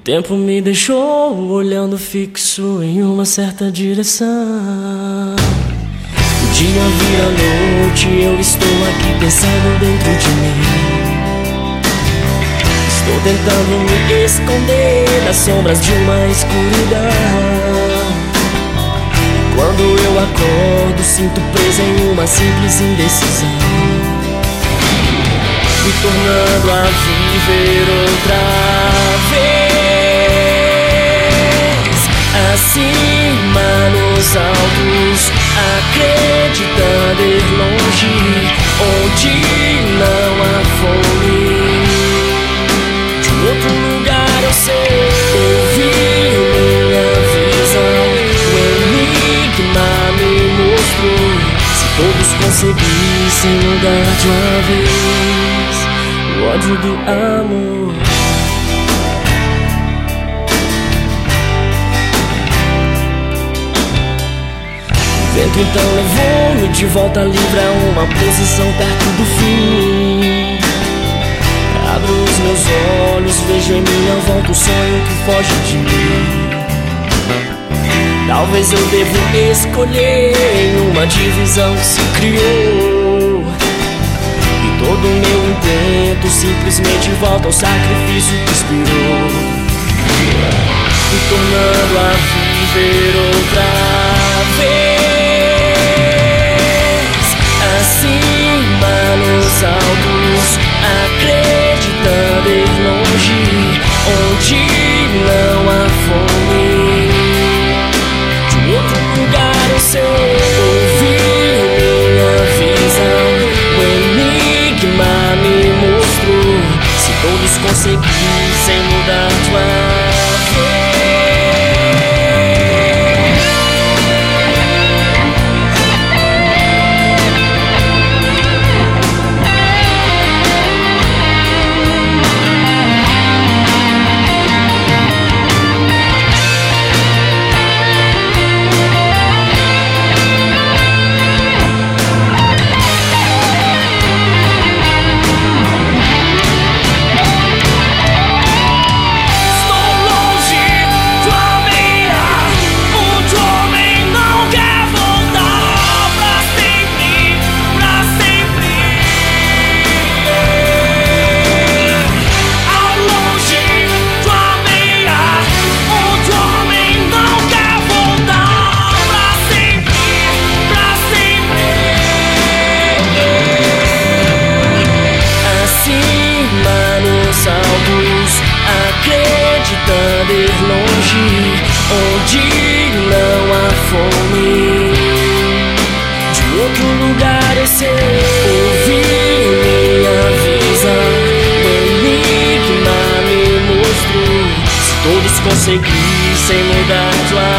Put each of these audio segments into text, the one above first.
tempo me deixou olhando fixo em uma certa direção. O dia vira noite, eu estou aqui pensando dentro de mim. Estou tentando me esconder nas sombras de uma escuridão. Quando eu acordo, sinto presa em uma simples indecisão, me tornando a viver outra vez. Acima nos altos, acreditando ir longe, onde não há fome. De outro lugar eu sei, ouvi minha visão, o enigma me mostrou. Se todos conseguissem mudar de uma vez o ódio do amor. O vento então levou-me de volta livre a uma posição perto do fim. Abro os meus olhos, vejo em minha volta um sonho que foge de mim. Talvez eu devo escolher em uma divisão que se criou, e todo o meu intento simplesmente volta ao sacrifício que inspirou, me tornando a viver outra vez. Acima nos altos, acreditando ir longe, onde não há fome. De outro lugar eu sei, ouvi minha visão, o enigma me mostrou. Se todos conseguissem mudar de uma vez. Acreditando ir longe, onde não há fome. De outro lugar eu sei, ouvi minha visão, o enigma me mostrou. Se todos conseguissem mudar de uma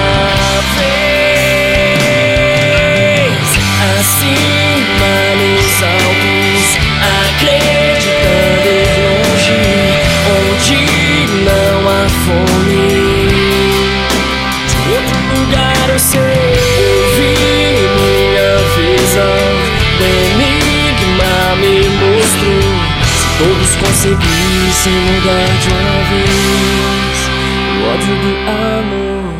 vez. Acima nos altos, acreditando ir longe, onde não há fome. De outro lugar eu sei, ouvi minha visão, o enigma me mostrou. Se todos conseguissem mudar de uma vez o ódio do amor.